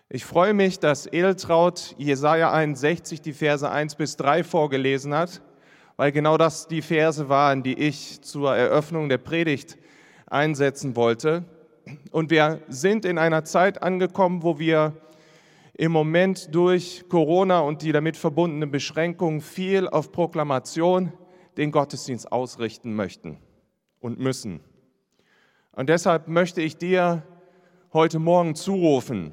Ich freue mich, dass Edeltraud Jesaja 61, die Verse 1 bis 3 vorgelesen hat, weil genau das die Verse waren, die ich zur Eröffnung der Predigt einsetzen wollte. Und wir sind in einer Zeit angekommen, wo wir im Moment durch Corona und die damit verbundenen Beschränkungen viel auf Proklamation den Gottesdienst ausrichten möchten und müssen. Und deshalb möchte ich dir heute Morgen zurufen: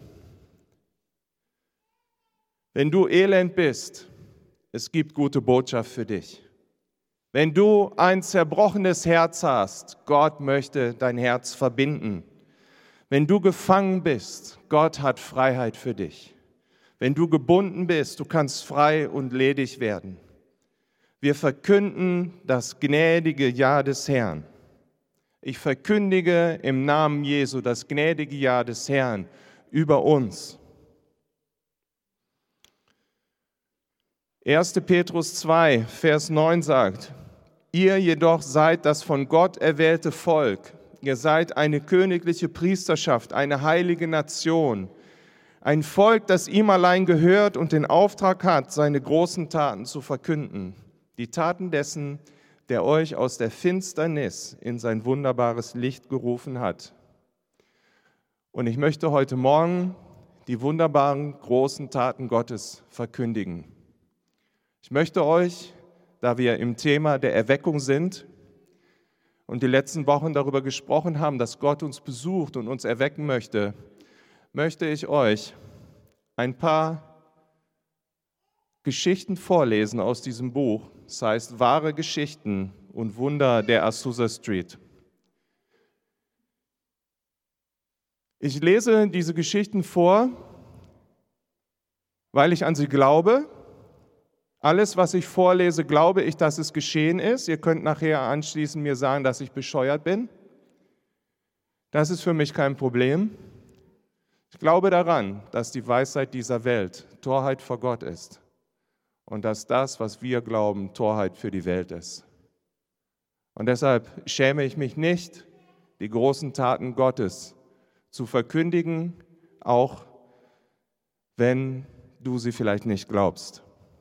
Wenn du elend bist, es gibt gute Botschaft für dich. Wenn du ein zerbrochenes Herz hast, Gott möchte dein Herz verbinden. Wenn du gefangen bist, Gott hat Freiheit für dich. Wenn du gebunden bist, du kannst frei und ledig werden. Wir verkünden das gnädige Jahr des Herrn. Ich verkündige im Namen Jesu das gnädige Jahr des Herrn über uns. 1. Petrus 2, Vers 9 sagt: Ihr jedoch seid das von Gott erwählte Volk. Ihr seid eine königliche Priesterschaft, eine heilige Nation, ein Volk, das ihm allein gehört und den Auftrag hat, seine großen Taten zu verkünden. Die Taten dessen, der euch aus der Finsternis in sein wunderbares Licht gerufen hat. Und ich möchte heute Morgen die wunderbaren, großen Taten Gottes verkündigen. Ich möchte euch, da wir im Thema der Erweckung sind und die letzten Wochen darüber gesprochen haben, dass Gott uns besucht und uns erwecken möchte, möchte ich euch ein paar Geschichten vorlesen aus diesem Buch. Das heißt, wahre Geschichten und Wunder der Azusa Street. Ich lese diese Geschichten vor, weil ich an sie glaube. Alles, was ich vorlese, glaube ich, dass es geschehen ist. Ihr könnt nachher anschließend mir sagen, dass ich bescheuert bin. Das ist für mich kein Problem. Ich glaube daran, dass die Weisheit dieser Welt Torheit vor Gott ist und dass das, was wir glauben, Torheit für die Welt ist. Und deshalb schäme ich mich nicht, die großen Taten Gottes zu verkündigen, auch wenn du sie vielleicht nicht glaubst.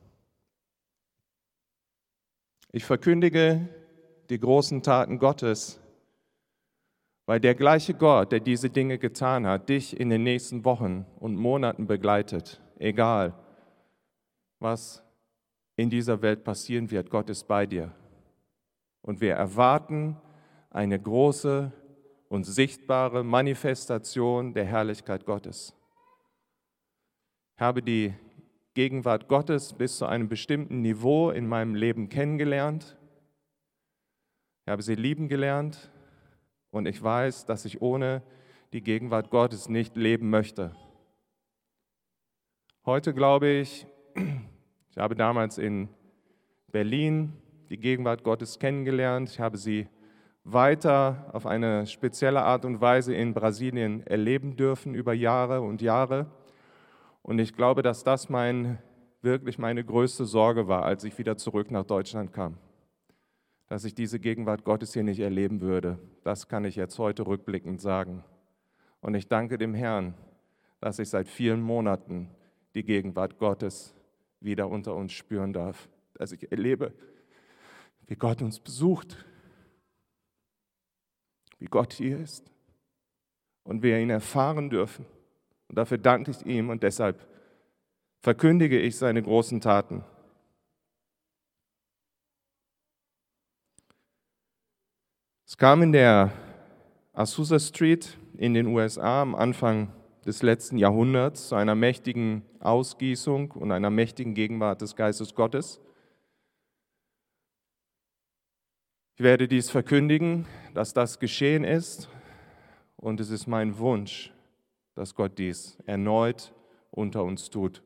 Ich verkündige die großen Taten Gottes, weil der gleiche Gott, der diese Dinge getan hat, dich in den nächsten Wochen und Monaten begleitet, egal was in dieser Welt passieren wird, Gott ist bei dir. Und wir erwarten eine große und sichtbare Manifestation der Herrlichkeit Gottes. Ich habe die Gegenwart Gottes bis zu einem bestimmten Niveau in meinem Leben kennengelernt. Ich habe sie lieben gelernt und ich weiß, dass ich ohne die Gegenwart Gottes nicht leben möchte. Heute glaube ich, ich habe damals in Berlin die Gegenwart Gottes kennengelernt. Ich habe sie weiter auf eine spezielle Art und Weise in Brasilien erleben dürfen über Jahre und Jahre. Und ich glaube, dass das wirklich meine größte Sorge war, als ich wieder zurück nach Deutschland kam. Dass ich diese Gegenwart Gottes hier nicht erleben würde. Das kann ich jetzt heute rückblickend sagen. Und ich danke dem Herrn, dass ich seit vielen Monaten die Gegenwart Gottes wieder unter uns spüren darf. Dass ich erlebe, wie Gott uns besucht, wie Gott hier ist und wir ihn erfahren dürfen. Und dafür danke ich ihm und deshalb verkündige ich seine großen Taten. Es kam in der Azusa Street in den USA am Anfang des letzten Jahrhunderts zu einer mächtigen Ausgießung und einer mächtigen Gegenwart des Geistes Gottes. Ich werde dies verkündigen, dass das geschehen ist und es ist mein Wunsch, dass Gott dies erneut unter uns tut.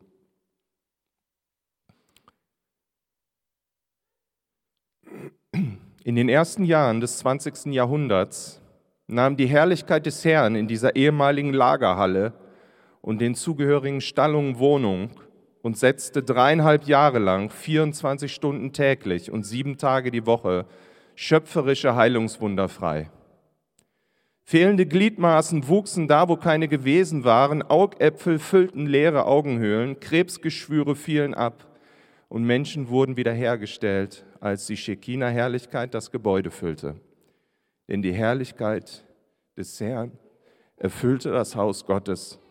In den ersten Jahren des 20. Jahrhunderts nahm die Herrlichkeit des Herrn in dieser ehemaligen Lagerhalle und den zugehörigen Stallungen Wohnung und setzte 3,5 Jahre lang, 24 Stunden täglich und 7 Tage die Woche schöpferische Heilungswunder frei. Fehlende Gliedmaßen wuchsen da, wo keine gewesen waren, Augäpfel füllten leere Augenhöhlen, Krebsgeschwüre fielen ab und Menschen wurden wiederhergestellt, als die Schekina-Herrlichkeit das Gebäude füllte. Denn die Herrlichkeit des Herrn erfüllte das Haus Gottes.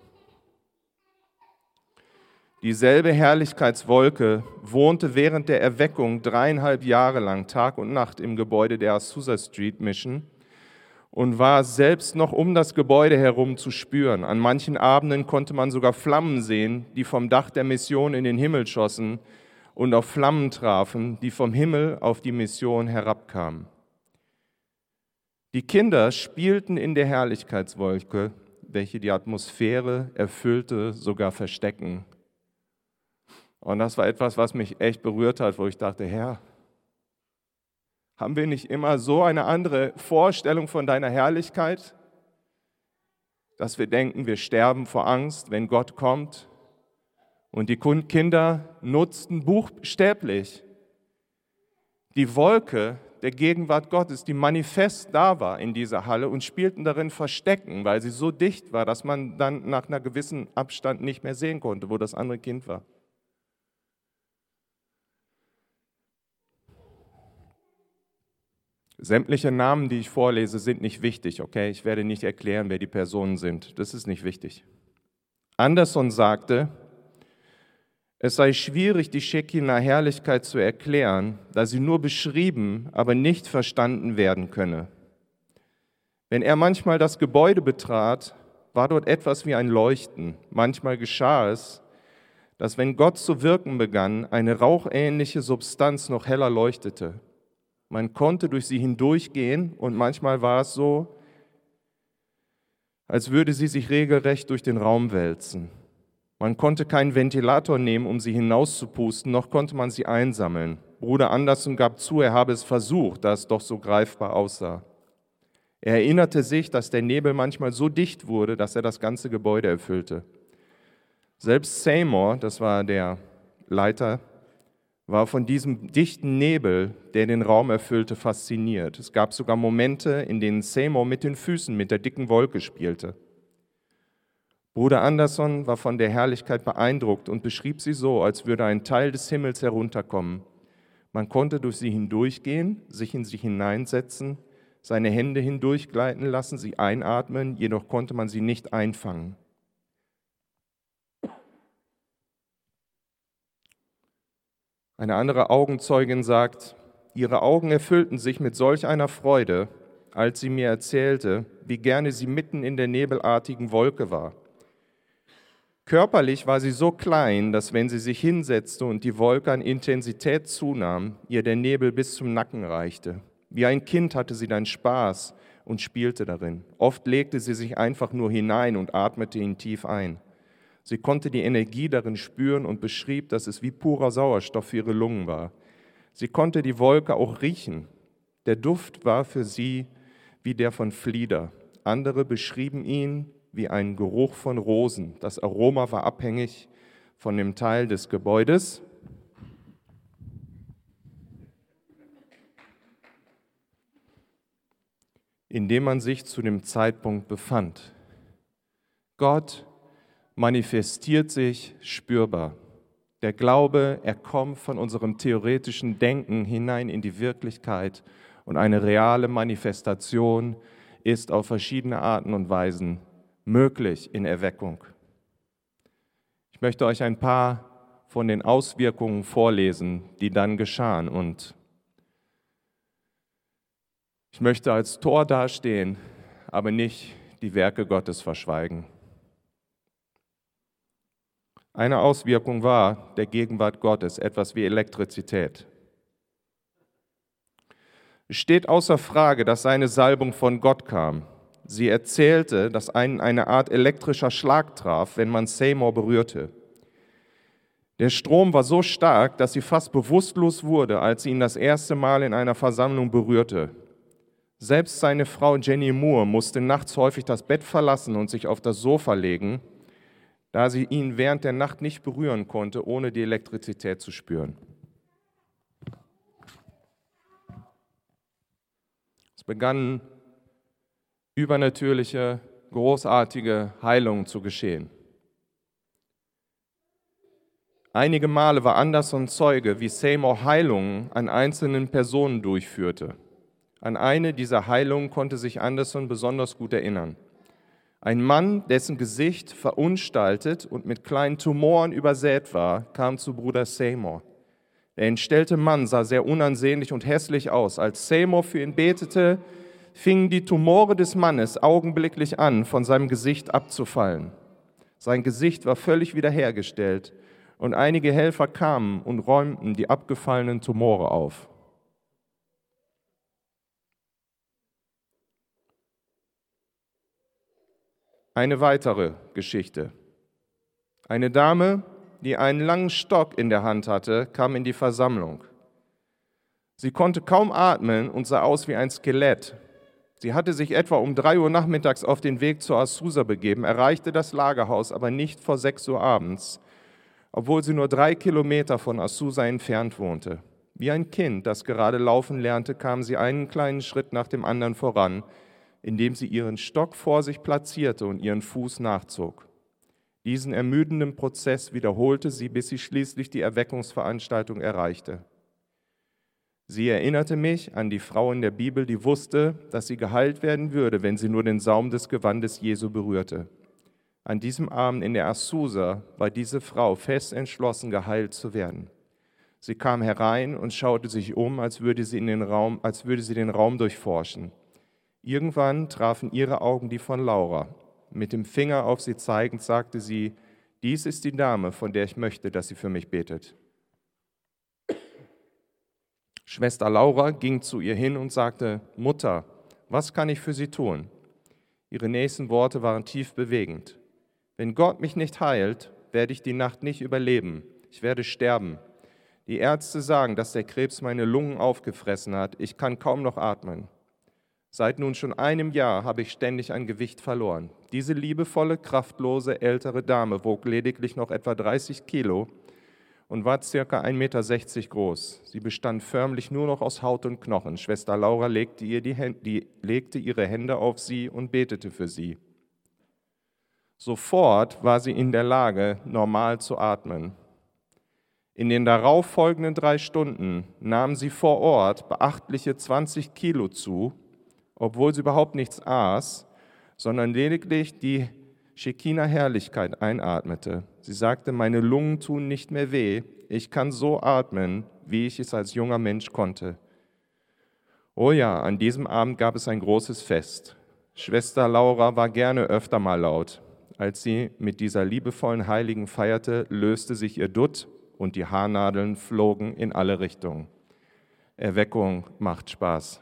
Dieselbe Herrlichkeitswolke wohnte während der Erweckung 3,5 Jahre lang Tag und Nacht im Gebäude der Azusa Street Mission und war selbst noch um das Gebäude herum zu spüren. An manchen Abenden konnte man sogar Flammen sehen, die vom Dach der Mission in den Himmel schossen und auf Flammen trafen, die vom Himmel auf die Mission herabkamen. Die Kinder spielten in der Herrlichkeitswolke, welche die Atmosphäre erfüllte, sogar Verstecken. Und das war etwas, was mich echt berührt hat, wo ich dachte, Herr, haben wir nicht immer so eine andere Vorstellung von deiner Herrlichkeit, dass wir denken, wir sterben vor Angst, wenn Gott kommt? Und die Kinder nutzten buchstäblich die Wolke der Gegenwart Gottes, die manifest da war in dieser Halle und spielten darin Verstecken, weil sie so dicht war, dass man dann nach einer gewissen Abstand nicht mehr sehen konnte, wo das andere Kind war. Sämtliche Namen, die ich vorlese, sind nicht wichtig, okay? Ich werde nicht erklären, wer die Personen sind. Das ist nicht wichtig. Anderson sagte, es sei schwierig, die Schekina-Herrlichkeit zu erklären, da sie nur beschrieben, aber nicht verstanden werden könne. Wenn er manchmal das Gebäude betrat, war dort etwas wie ein Leuchten. Manchmal geschah es, dass wenn Gott zu wirken begann, eine rauchähnliche Substanz noch heller leuchtete. Man konnte durch sie hindurchgehen und manchmal war es so, als würde sie sich regelrecht durch den Raum wälzen. Man konnte keinen Ventilator nehmen, um sie hinauszupusten, noch konnte man sie einsammeln. Bruder Anderson gab zu, er habe es versucht, da es doch so greifbar aussah. Er erinnerte sich, dass der Nebel manchmal so dicht wurde, dass er das ganze Gebäude erfüllte. Selbst Seymour, das war der Leiter, war von diesem dichten Nebel, der den Raum erfüllte, fasziniert. Es gab sogar Momente, in denen Seymour mit den Füßen mit der dicken Wolke spielte. Bruder Anderson war von der Herrlichkeit beeindruckt und beschrieb sie so, als würde ein Teil des Himmels herunterkommen. Man konnte durch sie hindurchgehen, sich in sie hineinsetzen, seine Hände hindurchgleiten lassen, sie einatmen, jedoch konnte man sie nicht einfangen. Eine andere Augenzeugin sagt, ihre Augen erfüllten sich mit solch einer Freude, als sie mir erzählte, wie gerne sie mitten in der nebelartigen Wolke war. Körperlich war sie so klein, dass wenn sie sich hinsetzte und die Wolke an Intensität zunahm, ihr der Nebel bis zum Nacken reichte. Wie ein Kind hatte sie dann Spaß und spielte darin. Oft legte sie sich einfach nur hinein und atmete ihn tief ein. Sie konnte die Energie darin spüren und beschrieb, dass es wie purer Sauerstoff für ihre Lungen war. Sie konnte die Wolke auch riechen. Der Duft war für sie wie der von Flieder. Andere beschrieben ihn wie einen Geruch von Rosen. Das Aroma war abhängig von dem Teil des Gebäudes, in dem man sich zu dem Zeitpunkt befand. Gott manifestiert sich spürbar. Der Glaube, er kommt von unserem theoretischen Denken hinein in die Wirklichkeit und eine reale Manifestation ist auf verschiedene Arten und Weisen möglich in Erweckung. Ich möchte euch ein paar von den Auswirkungen vorlesen, die dann geschahen, und ich möchte als Tor dastehen, aber nicht die Werke Gottes verschweigen. Eine Auswirkung war der Gegenwart Gottes, etwas wie Elektrizität. Es steht außer Frage, dass seine Salbung von Gott kam. Sie erzählte, dass einen eine Art elektrischer Schlag traf, wenn man Seymour berührte. Der Strom war so stark, dass sie fast bewusstlos wurde, als sie ihn das erste Mal in einer Versammlung berührte. Selbst seine Frau Jenny Moore musste nachts häufig das Bett verlassen und sich auf das Sofa legen, da sie ihn während der Nacht nicht berühren konnte, ohne die Elektrizität zu spüren. Es begannen übernatürliche, großartige Heilungen zu geschehen. Einige Male war Anderson Zeuge, wie Seymour Heilungen an einzelnen Personen durchführte. An eine dieser Heilungen konnte sich Anderson besonders gut erinnern. Ein Mann, dessen Gesicht verunstaltet und mit kleinen Tumoren übersät war, kam zu Bruder Seymour. Der entstellte Mann sah sehr unansehnlich und hässlich aus. Als Seymour für ihn betete, fingen die Tumore des Mannes augenblicklich an, von seinem Gesicht abzufallen. Sein Gesicht war völlig wiederhergestellt und einige Helfer kamen und räumten die abgefallenen Tumore auf. Eine weitere Geschichte. Eine Dame, die einen langen Stock in der Hand hatte, kam in die Versammlung. Sie konnte kaum atmen und sah aus wie ein Skelett. Sie hatte sich etwa um 3 Uhr nachmittags auf den Weg zur Azusa begeben, erreichte das Lagerhaus aber nicht vor 6 Uhr abends, obwohl sie nur 3 Kilometer von Azusa entfernt wohnte. Wie ein Kind, das gerade laufen lernte, kam sie einen kleinen Schritt nach dem anderen voran, indem sie ihren Stock vor sich platzierte und ihren Fuß nachzog. Diesen ermüdenden Prozess wiederholte sie, bis sie schließlich die Erweckungsveranstaltung erreichte. Sie erinnerte mich an die Frau in der Bibel, die wusste, dass sie geheilt werden würde, wenn sie nur den Saum des Gewandes Jesu berührte. An diesem Abend in der Azusa war diese Frau fest entschlossen, geheilt zu werden. Sie kam herein und schaute sich um, als würde sie den Raum durchforschen. Irgendwann trafen ihre Augen die von Laura. Mit dem Finger auf sie zeigend sagte sie: Dies ist die Dame, von der ich möchte, dass sie für mich betet. Schwester Laura ging zu ihr hin und sagte: Mutter, was kann ich für Sie tun? Ihre nächsten Worte waren tief bewegend. Wenn Gott mich nicht heilt, werde ich die Nacht nicht überleben. Ich werde sterben. Die Ärzte sagen, dass der Krebs meine Lungen aufgefressen hat. Ich kann kaum noch atmen. Seit nun schon einem Jahr habe ich ständig an Gewicht verloren. Diese liebevolle, kraftlose, ältere Dame wog lediglich noch etwa 30 Kilo und war ca. 1,60 Meter groß. Sie bestand förmlich nur noch aus Haut und Knochen. Schwester Laura legte ihre Hände auf sie und betete für sie. Sofort war sie in der Lage, normal zu atmen. In den darauffolgenden 3 Stunden nahm sie vor Ort beachtliche 20 Kilo zu, obwohl sie überhaupt nichts aß, sondern lediglich die Schekina-Herrlichkeit einatmete. Sie sagte: Meine Lungen tun nicht mehr weh, ich kann so atmen, wie ich es als junger Mensch konnte. Oh ja, an diesem Abend gab es ein großes Fest. Schwester Laura war gerne öfter mal laut. Als sie mit dieser liebevollen Heiligen feierte, löste sich ihr Dutt und die Haarnadeln flogen in alle Richtungen. Erweckung macht Spaß.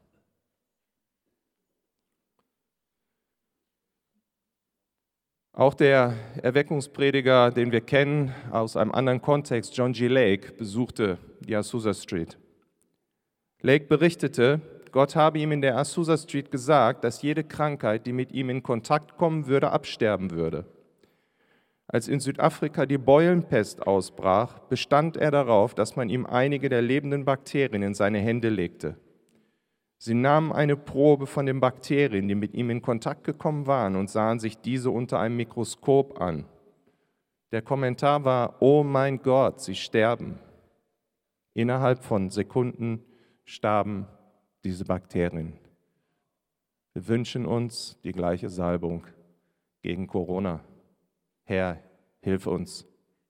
Auch der Erweckungsprediger, den wir kennen aus einem anderen Kontext, John G. Lake, besuchte die Azusa Street. Lake berichtete, Gott habe ihm in der Azusa Street gesagt, dass jede Krankheit, die mit ihm in Kontakt kommen würde, absterben würde. Als in Südafrika die Beulenpest ausbrach, bestand er darauf, dass man ihm einige der lebenden Bakterien in seine Hände legte. Sie nahmen eine Probe von den Bakterien, die mit ihm in Kontakt gekommen waren, und sahen sich diese unter einem Mikroskop an. Der Kommentar war: Oh mein Gott, sie sterben. Innerhalb von Sekunden starben diese Bakterien. Wir wünschen uns die gleiche Salbung gegen Corona. Herr, hilf uns.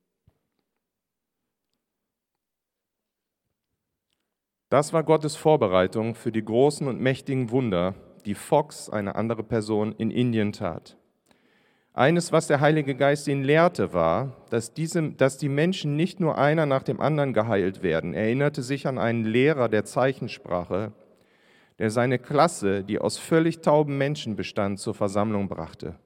Das war Gottes Vorbereitung für die großen und mächtigen Wunder, die Fox, eine andere Person, in Indien tat. Eines, was der Heilige Geist ihn lehrte, war, dass die Menschen nicht nur einer nach dem anderen geheilt werden. Er erinnerte sich an einen Lehrer der Zeichensprache, der seine Klasse, die aus völlig tauben Menschen bestand, zur Versammlung brachte.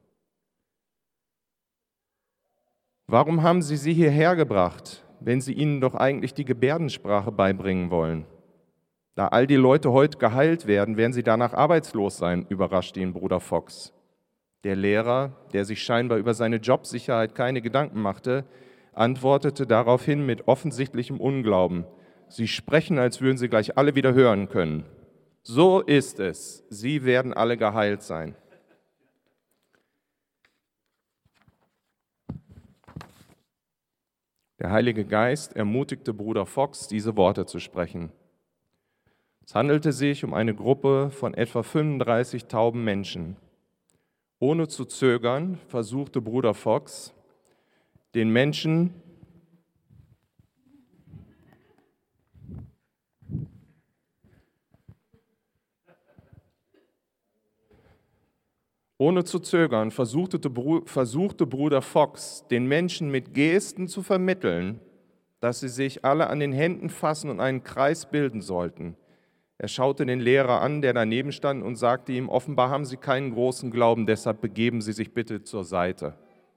Warum haben Sie hierher gebracht, wenn Sie ihnen doch eigentlich die Gebärdensprache beibringen wollen? Da all die Leute heute geheilt werden, werden sie danach arbeitslos sein, überraschte ihn Bruder Fox. Der Lehrer, der sich scheinbar über seine Jobsicherheit keine Gedanken machte, antwortete daraufhin mit offensichtlichem Unglauben: Sie sprechen, als würden Sie gleich alle wieder hören können. So ist es, sie werden alle geheilt sein. Der Heilige Geist ermutigte Bruder Fox, diese Worte zu sprechen. Es handelte sich um eine Gruppe von etwa 35 tauben Menschen. Ohne zu zögern versuchte Bruder Fox, den Menschen versuchte Bruder Fox, den Menschen mit Gesten zu vermitteln, dass sie sich alle an den Händen fassen und einen Kreis bilden sollten. Er schaute den Lehrer an, der daneben stand, und sagte ihm, offenbar haben Sie keinen großen Glauben, deshalb begeben Sie sich bitte zur Seite.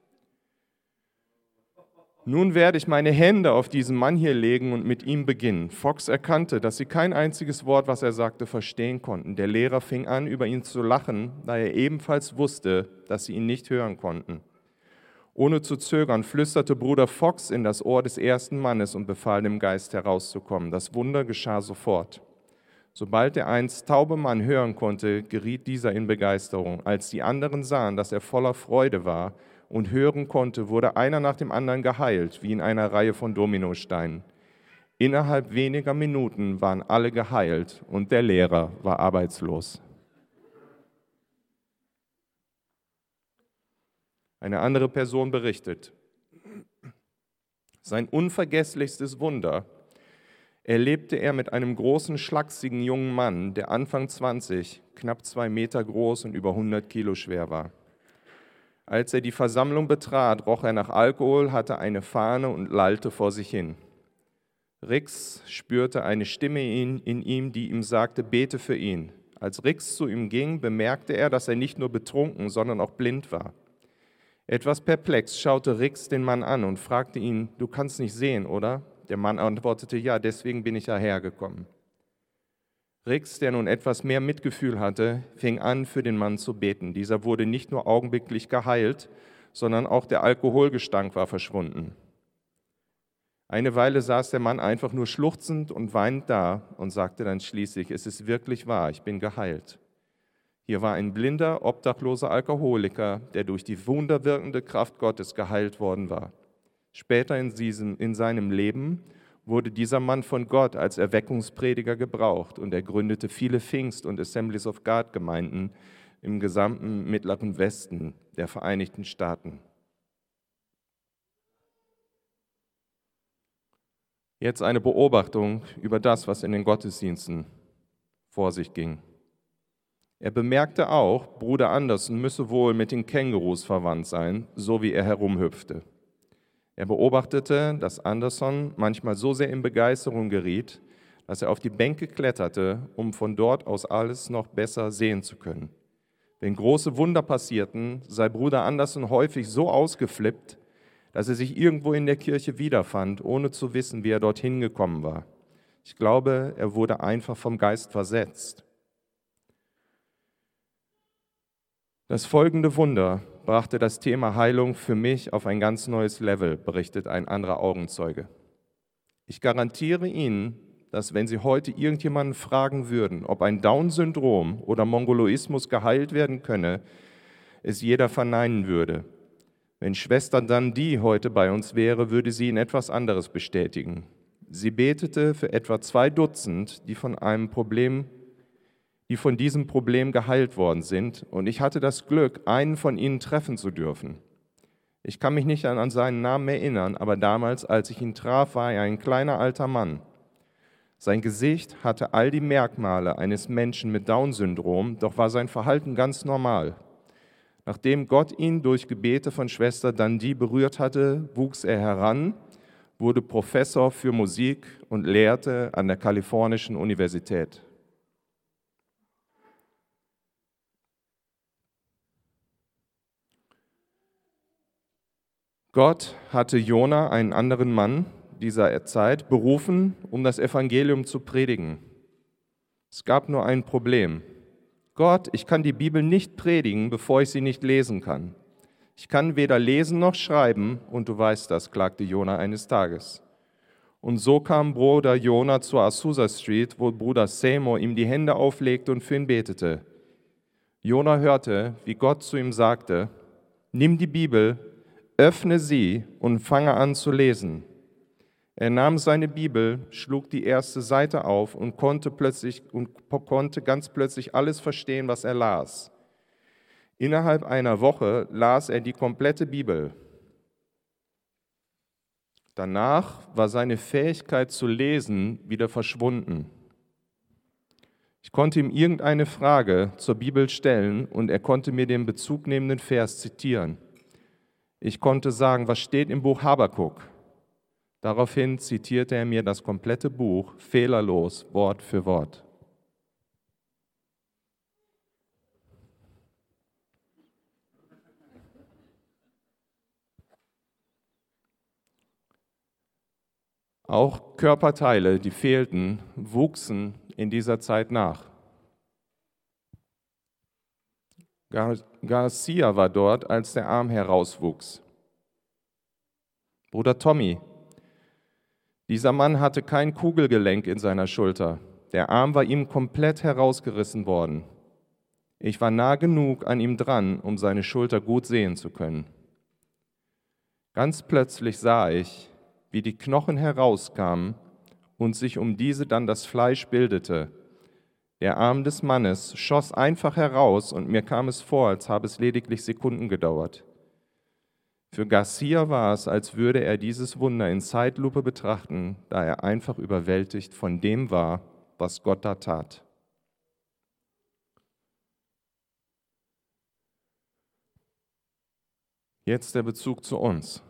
Nun werde ich meine Hände auf diesen Mann hier legen und mit ihm beginnen. Fox erkannte, dass sie kein einziges Wort, was er sagte, verstehen konnten. Der Lehrer fing an, über ihn zu lachen, da er ebenfalls wusste, dass sie ihn nicht hören konnten. Ohne zu zögern flüsterte Bruder Fox in das Ohr des ersten Mannes und befahl dem Geist herauszukommen. Das Wunder geschah sofort. Sobald der einst taube Mann hören konnte, geriet dieser in Begeisterung. Als die anderen sahen, dass er voller Freude war und hören konnte, wurde einer nach dem anderen geheilt, wie in einer Reihe von Dominosteinen. Innerhalb weniger Minuten waren alle geheilt und der Lehrer war arbeitslos. Eine andere Person berichtet, sein unvergesslichstes Wunder erlebte er mit einem großen, schlachsigen jungen Mann, der Anfang 20, knapp 2 Meter groß und über 100 Kilo schwer war. Als er die Versammlung betrat, roch er nach Alkohol, hatte eine Fahne und lallte vor sich hin. Rix spürte eine Stimme in ihm, die ihm sagte, bete für ihn. Als Rix zu ihm ging, bemerkte er, dass er nicht nur betrunken, sondern auch blind war. Etwas perplex schaute Rix den Mann an und fragte ihn, du kannst nicht sehen, oder? Der Mann antwortete, ja, deswegen bin ich hierher gekommen. Rix, der nun etwas mehr Mitgefühl hatte, fing an, für den Mann zu beten. Dieser wurde nicht nur augenblicklich geheilt, sondern auch der Alkoholgestank war verschwunden. Eine Weile saß der Mann einfach nur schluchzend und weinend da und sagte dann schließlich, es ist wirklich wahr, ich bin geheilt. Hier war ein blinder, obdachloser Alkoholiker, der durch die wunderwirkende Kraft Gottes geheilt worden war. Später in seinem Leben wurde dieser Mann von Gott als Erweckungsprediger gebraucht und er gründete viele Pfingst- und Assemblies of God-Gemeinden im gesamten Mittleren Westen der Vereinigten Staaten. Jetzt eine Beobachtung über das, was in den Gottesdiensten vor sich ging. Er bemerkte auch, Bruder Anderson müsse wohl mit den Kängurus verwandt sein, so wie er herumhüpfte. Er beobachtete, dass Anderson manchmal so sehr in Begeisterung geriet, dass er auf die Bänke kletterte, um von dort aus alles noch besser sehen zu können. Wenn große Wunder passierten, sei Bruder Anderson häufig so ausgeflippt, dass er sich irgendwo in der Kirche wiederfand, ohne zu wissen, wie er dorthin gekommen war. Ich glaube, er wurde einfach vom Geist versetzt. Das folgende Wunder brachte das Thema Heilung für mich auf ein ganz neues Level, berichtet ein anderer Augenzeuge. Ich garantiere Ihnen, dass wenn Sie heute irgendjemanden fragen würden, ob ein Down-Syndrom oder Mongoloismus geheilt werden könne, es jeder verneinen würde. Wenn Schwester Dundee heute bei uns wäre, würde sie Ihnen etwas anderes bestätigen. Sie betete für etwa 2 Dutzend, die von diesem Problem geheilt worden sind, und ich hatte das Glück, einen von ihnen treffen zu dürfen. Ich kann mich nicht an seinen Namen erinnern, aber damals, als ich ihn traf, war er ein kleiner alter Mann. Sein Gesicht hatte all die Merkmale eines Menschen mit Down-Syndrom, doch war sein Verhalten ganz normal. Nachdem Gott ihn durch Gebete von Schwester Dundee berührt hatte, wuchs er heran, wurde Professor für Musik und lehrte an der Kalifornischen Universität. Gott hatte Jona, einen anderen Mann dieser Zeit, berufen, um das Evangelium zu predigen. Es gab nur ein Problem. Gott, ich kann die Bibel nicht predigen, bevor ich sie nicht lesen kann. Ich kann weder lesen noch schreiben, und du weißt das, klagte Jona eines Tages. Und so kam Bruder Jona zur Azusa Street, wo Bruder Seymour ihm die Hände auflegte und für ihn betete. Jona hörte, wie Gott zu ihm sagte: Nimm die Bibel, öffne sie und fange an zu lesen. Er nahm seine Bibel, schlug die erste Seite auf und konnte ganz plötzlich alles verstehen, was er las. Innerhalb einer Woche las er die komplette Bibel. Danach war seine Fähigkeit zu lesen wieder verschwunden. Ich konnte ihm irgendeine Frage zur Bibel stellen und er konnte mir den bezugnehmenden Vers zitieren. Ich konnte sagen, was steht im Buch Habakuk? Daraufhin zitierte er mir das komplette Buch fehlerlos, Wort für Wort. Auch Körperteile, die fehlten, wuchsen in dieser Zeit nach. Garcia war dort, als der Arm herauswuchs. Bruder Tommy, dieser Mann hatte kein Kugelgelenk in seiner Schulter. Der Arm war ihm komplett herausgerissen worden. Ich war nah genug an ihm dran, um seine Schulter gut sehen zu können. Ganz plötzlich sah ich, wie die Knochen herauskamen und sich um diese dann das Fleisch bildete. Der Arm des Mannes schoss einfach heraus und mir kam es vor, als habe es lediglich Sekunden gedauert. Für Garcia war es, als würde er dieses Wunder in Zeitlupe betrachten, da er einfach überwältigt von dem war, was Gott da tat. Jetzt der Bezug zu uns.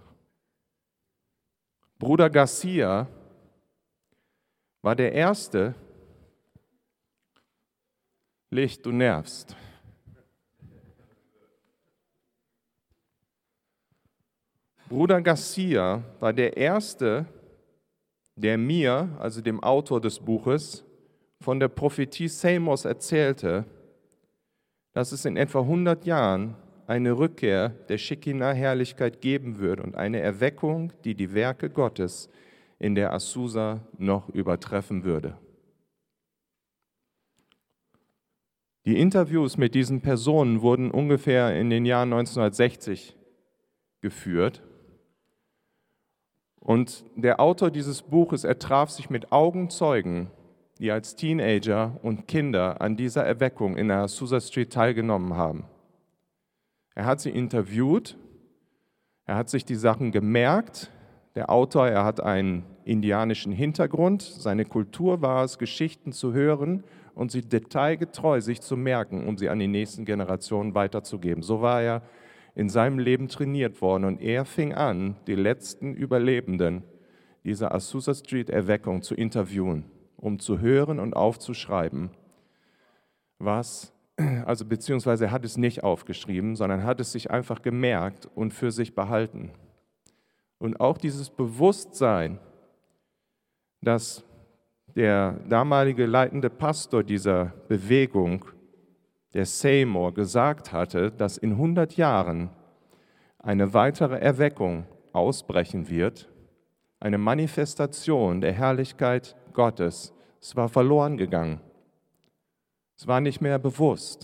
Bruder Garcia war der Erste. Licht, du nervst. Bruder Garcia war der Erste, der mir, also dem Autor des Buches, von der Prophetie Seymours erzählte, dass es in etwa 100 Jahren eine Rückkehr der Shekinah-Herrlichkeit geben würde und eine Erweckung, die die Werke Gottes in der Azusa noch übertreffen würde. Die Interviews mit diesen Personen wurden ungefähr in den Jahren 1960 geführt. Und der Autor dieses Buches, er traf sich mit Augenzeugen, die als Teenager und Kinder an dieser Erweckung in der Azusa Street teilgenommen haben. Er hat sie interviewt, er hat sich die Sachen gemerkt. Der Autor, er hat einen indianischen Hintergrund. Seine Kultur war es, Geschichten zu hören und sie detailgetreu sich zu merken, um sie an die nächsten Generationen weiterzugeben. So war er in seinem Leben trainiert worden und er fing an, die letzten Überlebenden dieser Azusa Street Erweckung zu interviewen, um zu hören und aufzuschreiben, beziehungsweise er hat es nicht aufgeschrieben, sondern hat es sich einfach gemerkt und für sich behalten. Und auch dieses Bewusstsein, dass der damalige leitende Pastor dieser Bewegung, der Seymour, gesagt hatte, dass in 100 Jahren eine weitere Erweckung ausbrechen wird, eine Manifestation der Herrlichkeit Gottes, es war verloren gegangen. Es war nicht mehr bewusst.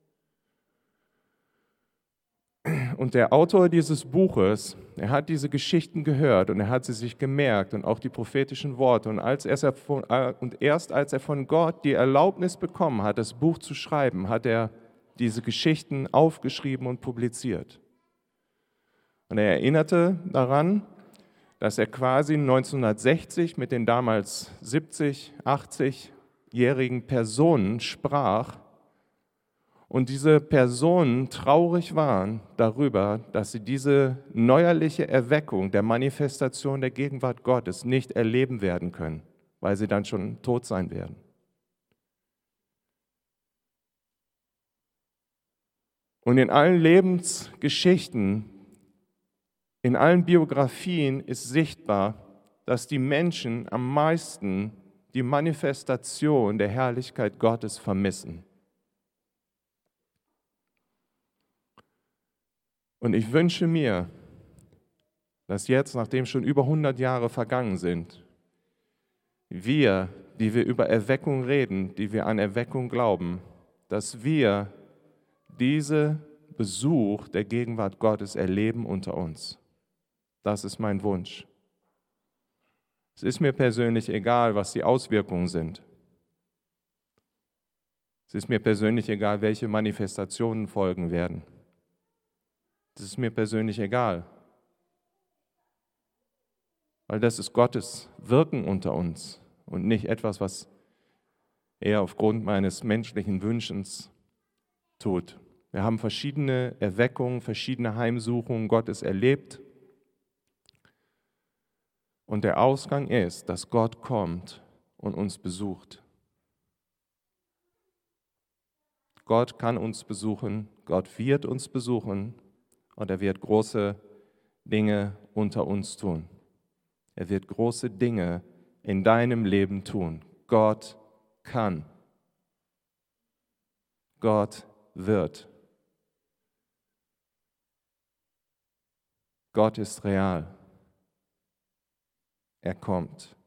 Und der Autor dieses Buches, er hat diese Geschichten gehört und er hat sie sich gemerkt und auch die prophetischen Worte. Und erst als er von Gott die Erlaubnis bekommen hat, das Buch zu schreiben, hat er diese Geschichten aufgeschrieben und publiziert. Und er erinnerte daran, dass er quasi 1960 mit den damals 70, 80-jährigen Personen sprach und diese Personen traurig waren darüber, dass sie diese neuerliche Erweckung der Manifestation der Gegenwart Gottes nicht erleben werden können, weil sie dann schon tot sein werden. Und in allen Lebensgeschichten, in allen Biografien ist sichtbar, dass die Menschen am meisten die Manifestation der Herrlichkeit Gottes vermissen. Und ich wünsche mir, dass jetzt, nachdem schon über 100 Jahre vergangen sind, wir, die wir über Erweckung reden, die wir an Erweckung glauben, dass wir diesen Besuch der Gegenwart Gottes erleben unter uns. Das ist mein Wunsch. Es ist mir persönlich egal, was die Auswirkungen sind. Es ist mir persönlich egal, welche Manifestationen folgen werden. Das ist mir persönlich egal. Weil das ist Gottes Wirken unter uns und nicht etwas, was er aufgrund meines menschlichen Wünschens tut. Wir haben verschiedene Erweckungen, verschiedene Heimsuchungen Gottes erlebt. Und der Ausgang ist, dass Gott kommt und uns besucht. Gott kann uns besuchen, Gott wird uns besuchen und er wird große Dinge unter uns tun. Er wird große Dinge in deinem Leben tun. Gott kann. Gott wird. Gott ist real. Er kommt.